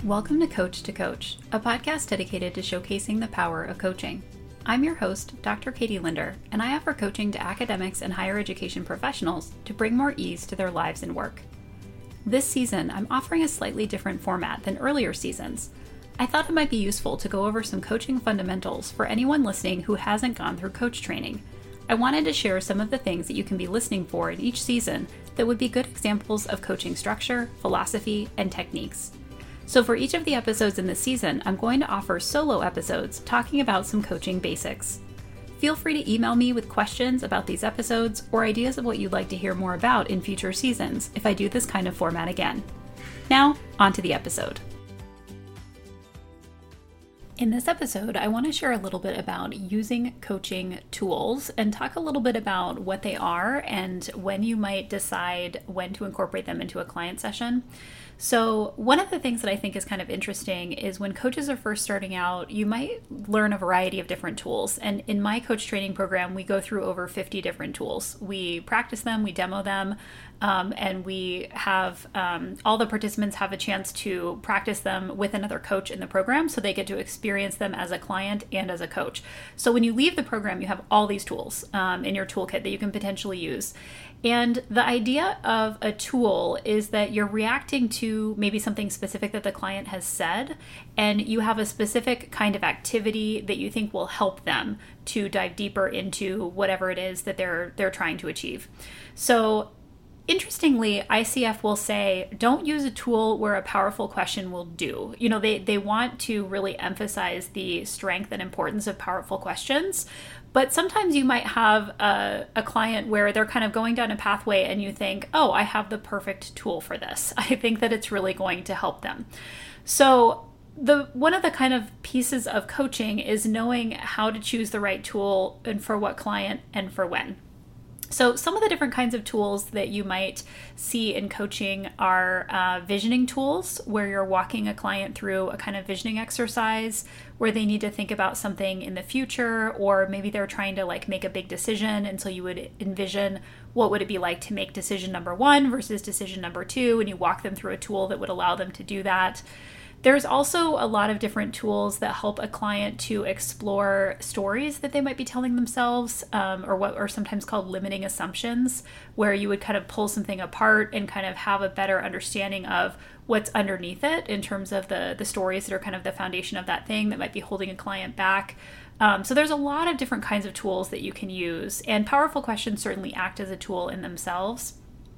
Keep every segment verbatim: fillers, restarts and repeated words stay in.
Welcome to Coach to Coach, a podcast dedicated to showcasing the power of coaching. I'm your host, Doctor Katie Linder, and I offer coaching to academics and higher education professionals to bring more ease to their lives and work. This season, I'm offering a slightly different format than earlier seasons. I thought it might be useful to go over some coaching fundamentals for anyone listening who hasn't gone through coach training. I wanted to share some of the things that you can be listening for in each season that would be good examples of coaching structure, philosophy, and techniques. So for each of the episodes in this season, I'm going to offer solo episodes talking about some coaching basics. Feel free to email me with questions about these episodes or ideas of what you'd like to hear more about in future seasons if I do this kind of format again. Now, on to the episode. In this episode, I want to share a little bit about using coaching tools and talk a little bit about what they are and when you might decide when to incorporate them into a client session. So one of the things that I think is kind of interesting is when coaches are first starting out, you might learn a variety of different tools. And in my coach training program, we go through over fifty different tools. We practice them, we demo them, um, and we have um, all the participants have a chance to practice them with another coach in the program, so they get to experience them as a client and as a coach. So when you leave the program, you have all these tools um, in your toolkit that you can potentially use. And the idea of a tool is that you're reacting to maybe something specific that the client has said, and you have a specific kind of activity that you think will help them to dive deeper into whatever it is that they're they're trying to achieve. So interestingly, I C F will say, don't use a tool where a powerful question will do. You know, they, they want to really emphasize the strength and importance of powerful questions. But sometimes you might have a, a client where they're kind of going down a pathway and you think, oh, I have the perfect tool for this. I think that it's really going to help them. So the one of the kind of pieces of coaching is knowing how to choose the right tool and for what client and for when. So some of the different kinds of tools that you might see in coaching are uh, visioning tools, where you're walking a client through a kind of visioning exercise where they need to think about something in the future, or maybe they're trying to like make a big decision. And so you would envision what would it be like to make decision number one versus decision number two, and you walk them through a tool that would allow them to do that. There's also a lot of different tools that help a client to explore stories that they might be telling themselves, um, or what are sometimes called limiting assumptions, where you would kind of pull something apart and kind of have a better understanding of what's underneath it in terms of the, the stories that are kind of the foundation of that thing that might be holding a client back. Um, so there's a lot of different kinds of tools that you can use, and powerful questions certainly act as a tool in themselves.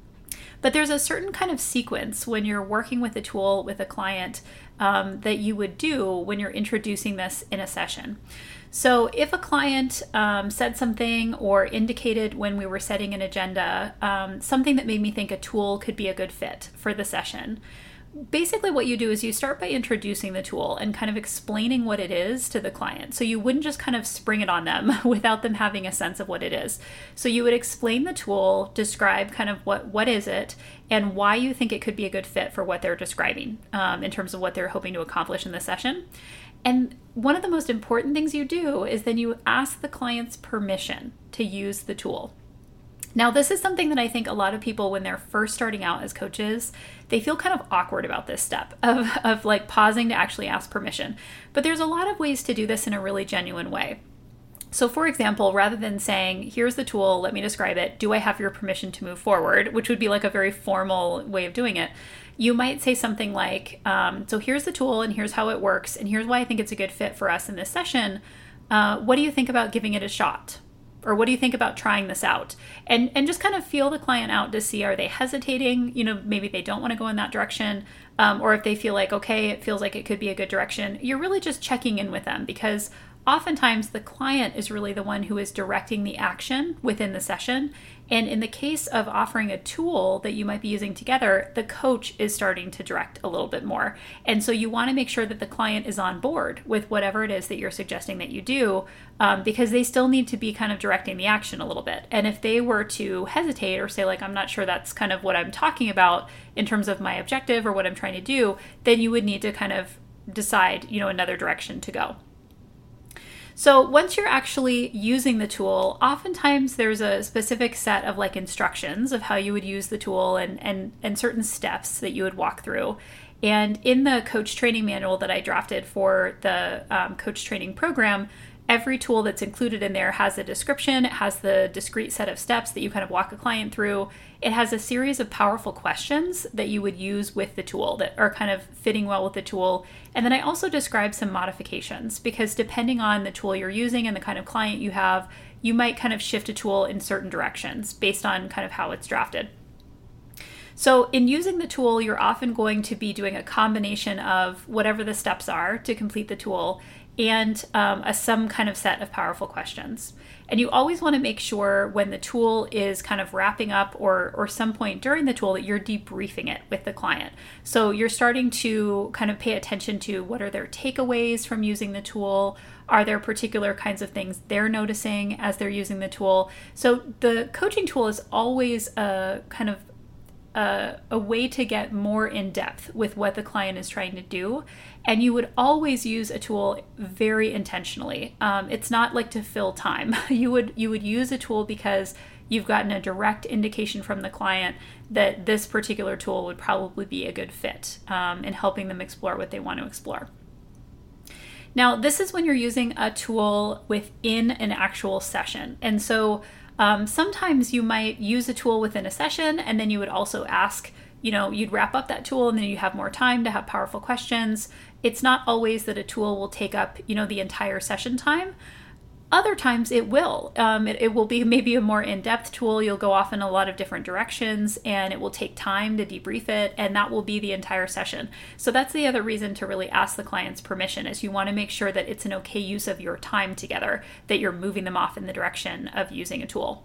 But there's a certain kind of sequence when you're working with a tool with a client um, that you would do when you're introducing this in a session. So if a client um, said something or indicated when we were setting an agenda, um, something that made me think a tool could be a good fit for the session, basically what you do is you start by introducing the tool and kind of explaining what it is to the client. So you wouldn't just kind of spring it on them without them having a sense of what it is. So you would explain the tool, describe kind of what, what is it, and why you think it could be a good fit for what they're describing um, in terms of what they're hoping to accomplish in the session. And one of the most important things you do is then you ask the client's permission to use the tool. Now, this is something that I think a lot of people, when they're first starting out as coaches, they feel kind of awkward about this step of, of like pausing to actually ask permission. But there's a lot of ways to do this in a really genuine way. So for example, rather than saying, here's the tool, let me describe it, do I have your permission to move forward, which would be like a very formal way of doing it, you might say something like, um, so here's the tool and here's how it works and here's why I think it's a good fit for us in this session. Uh, what do you think about giving it a shot? Or what do you think about trying this out? And and just kind of feel the client out to see, are they hesitating? You know, maybe they don't want to go in that direction. Um, or if they feel like, okay, it feels like it could be a good direction. You're really just checking in with them, because oftentimes the client is really the one who is directing the action within the session. And in the case of offering a tool that you might be using together, the coach is starting to direct a little bit more. And so you want to make sure that the client is on board with whatever it is that you're suggesting that you do, um, because they still need to be kind of directing the action a little bit. And if they were to hesitate or say, like, I'm not sure that's kind of what I'm talking about in terms of my objective or what I'm trying to do, then you would need to kind of decide, you know, another direction to go. So once you're actually using the tool, oftentimes there's a specific set of like instructions of how you would use the tool and and and certain steps that you would walk through. And in the coach training manual that I drafted for the um, coach training program, every tool that's included in there has a description. It has the discrete set of steps that you kind of walk a client through. It has a series of powerful questions that you would use with the tool that are kind of fitting well with the tool. And then I also describe some modifications, because depending on the tool you're using and the kind of client you have, you might kind of shift a tool in certain directions based on kind of how it's drafted. So in using the tool, you're often going to be doing a combination of whatever the steps are to complete the tool and um, a some kind of set of powerful questions. And you always want to make sure when the tool is kind of wrapping up or or some point during the tool that you're debriefing it with the client. So you're starting to kind of pay attention to what are their takeaways from using the tool. Are there particular kinds of things they're noticing as they're using the tool? So the coaching tool is always a kind of A, a way to get more in depth with what the client is trying to do. And you would always use a tool very intentionally. Um, it's not like to fill time. You would you would use a tool because you've gotten a direct indication from the client that this particular tool would probably be a good fit um, in helping them explore what they want to explore. Now, this is when you're using a tool within an actual session. And so Um, sometimes you might use a tool within a session, and then you would also ask, you know, you'd wrap up that tool and then you have more time to have powerful questions. It's not always that a tool will take up, you know, the entire session time. Other times it will. Um, it, it will be maybe a more in-depth tool. You'll go off in a lot of different directions and it will take time to debrief it, and that will be the entire session. So that's the other reason to really ask the client's permission, is you want to make sure that it's an okay use of your time together, that you're moving them off in the direction of using a tool.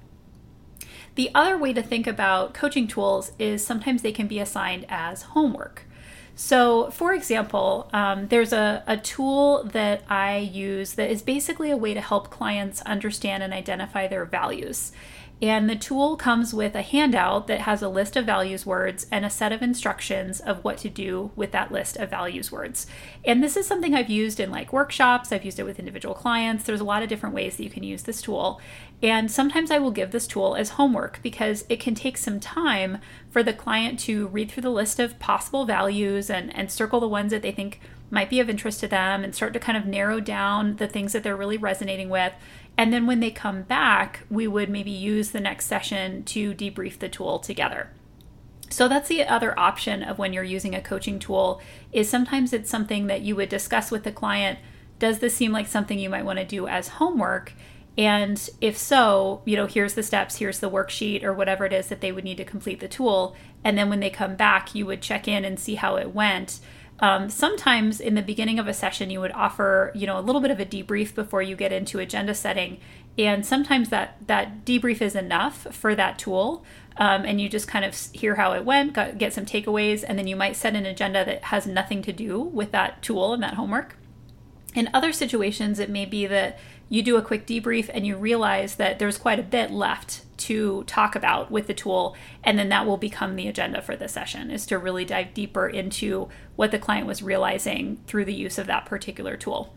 The other way to think about coaching tools is sometimes they can be assigned as homework. So for example, um, there's a, a tool that I use that is basically a way to help clients understand and identify their values. And the tool comes with a handout that has a list of values words and a set of instructions of what to do with that list of values words. And this is something I've used in like workshops. I've used it with individual clients. There's a lot of different ways that you can use this tool. And sometimes I will give this tool as homework because it can take some time for the client to read through the list of possible values and, and circle the ones that they think might be of interest to them and start to kind of narrow down the things that they're really resonating with. And then when they come back, we would maybe use the next session to debrief the tool together. So that's the other option of when you're using a coaching tool, is sometimes it's something that you would discuss with the client. Does this seem like something you might want to do as homework? And if so, you know, here's the steps, here's the worksheet or whatever it is that they would need to complete the tool. And then when they come back, you would check in and see how it went. Um, sometimes in the beginning of a session, you would offer, you know, a little bit of a debrief before you get into agenda setting. And sometimes that, that debrief is enough for that tool. Um, and you just kind of hear how it went, got, get some takeaways, and then you might set an agenda that has nothing to do with that tool and that homework. In other situations, it may be that you do a quick debrief and you realize that there's quite a bit left to talk about with the tool, and then that will become the agenda for the session, is to really dive deeper into what the client was realizing through the use of that particular tool.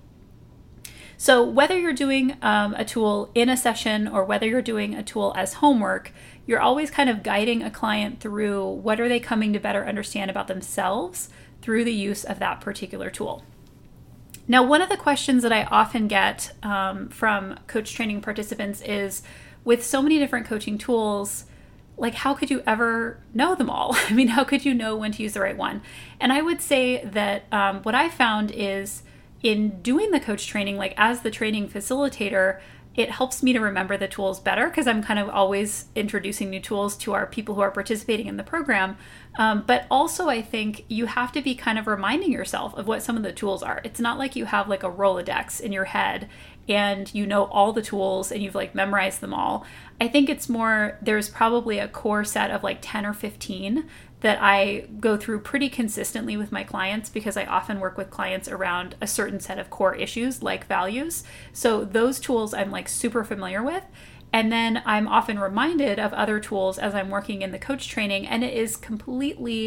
So whether you're doing um, a tool in a session or whether you're doing a tool as homework, you're always kind of guiding a client through what are they coming to better understand about themselves through the use of that particular tool. Now, one of the questions that I often get um, from coach training participants is, with so many different coaching tools, like how could you ever know them all? I mean, how could you know when to use the right one? And I would say that um, what I found is in doing the coach training, like as the training facilitator, it helps me to remember the tools better because I'm kind of always introducing new tools to our people who are participating in the program. Um, but also I think you have to be kind of reminding yourself of what some of the tools are. It's not like you have like a Rolodex in your head and you know all the tools and you've like memorized them all. I think it's more, there's probably a core set of like ten or fifteen that I go through pretty consistently with my clients because I often work with clients around a certain set of core issues like values. So those tools I'm like super familiar with. And then I'm often reminded of other tools as I'm working in the coach training, and it is completely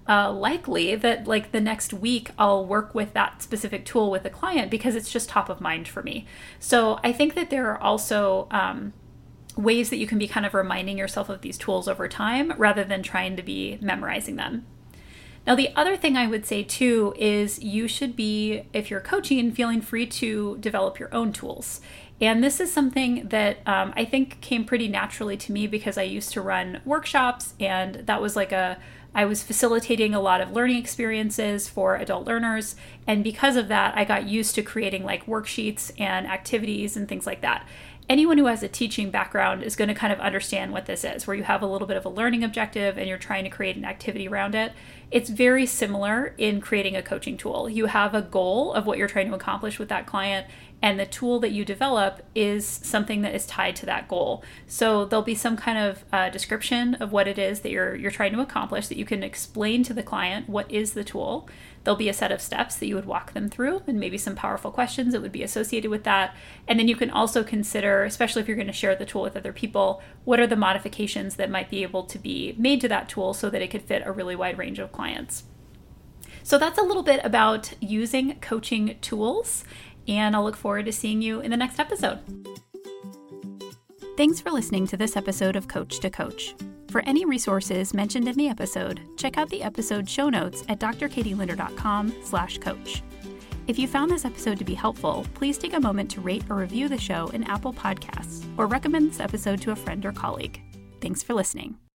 uh, likely that like the next week I'll work with that specific tool with a client because it's just top of mind for me. So I think that there are also um, ways that you can be kind of reminding yourself of these tools over time rather than trying to be memorizing them. Now, the other thing I would say too is you should be, if you're coaching, feeling free to develop your own tools. And this is something that um, I think came pretty naturally to me because I used to run workshops, and that was like a, I was facilitating a lot of learning experiences for adult learners. And because of that, I got used to creating like worksheets and activities and things like that. Anyone who has a teaching background is going to kind of understand what this is, where you have a little bit of a learning objective and you're trying to create an activity around it. It's very similar in creating a coaching tool. You have a goal of what you're trying to accomplish with that client, and the tool that you develop is something that is tied to that goal. So there'll be some kind of uh, description of what it is that you're you're trying to accomplish that you can explain to the client what is the tool. There'll be a set of steps that you would walk them through and maybe some powerful questions that would be associated with that. And then you can also consider, especially if you're going to share the tool with other people, what are the modifications that might be able to be made to that tool so that it could fit a really wide range of clients. So that's a little bit about using coaching tools, and I'll look forward to seeing you in the next episode. Thanks for listening to this episode of Coach to Coach. For any resources mentioned in the episode, check out the episode show notes at drkatielinder.com slash coach. If you found this episode to be helpful, please take a moment to rate or review the show in Apple Podcasts or recommend this episode to a friend or colleague. Thanks for listening.